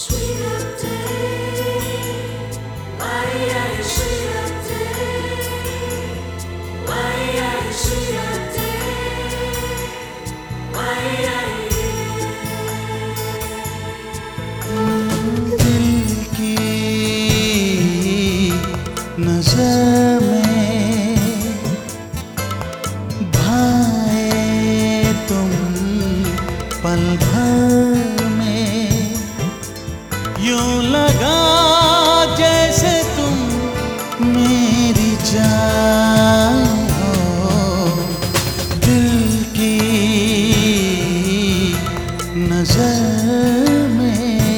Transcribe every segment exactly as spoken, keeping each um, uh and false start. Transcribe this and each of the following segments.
Sweet day, why are you sweet day? Why are you sweet day? Why are you? दिल की नजर में भाए तुम पल भर में, यूं लगा जैसे तुम मेरी जान हो। दिल की नजर में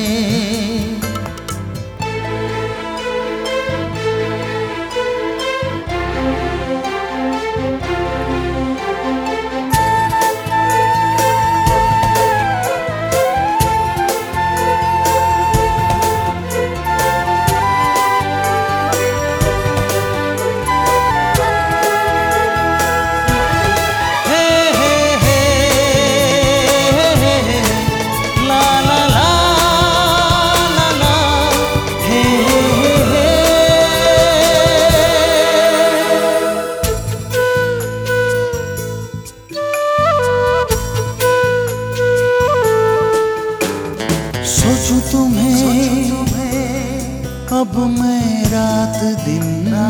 सोचूं तुम्हें, अब मैं रात दिन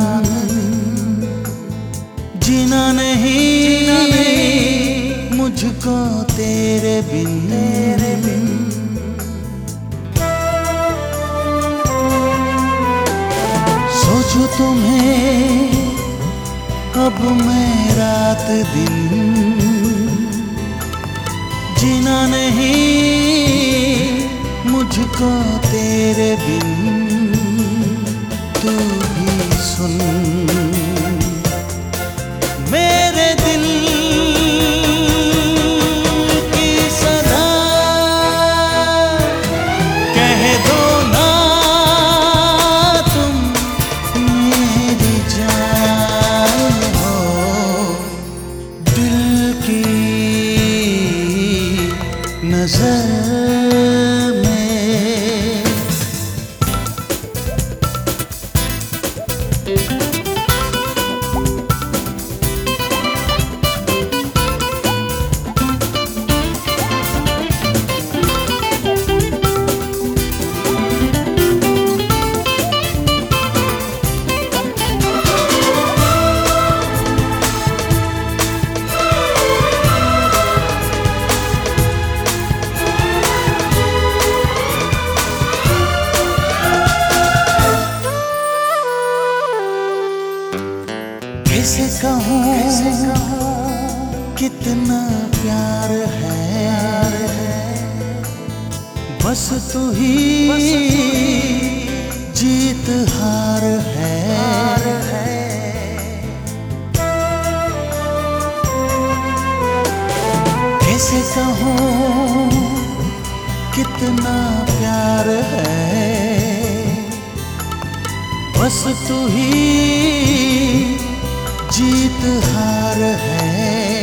जीना नहीं मुझको तेरे बिन। सोचूं तुम्हें, अब मैं रात दिन जीना नहीं मुझको तेरे बिन। तू भी सुन मेरे दिल की सदा, कह दो ना तुम मेरी जान हो। दिल की नजर कैसे कहूँ कितना प्यार है, बस तू ही जीत हार है। कैसे कहूँ कितना प्यार है, बस तू ही जीत हार है।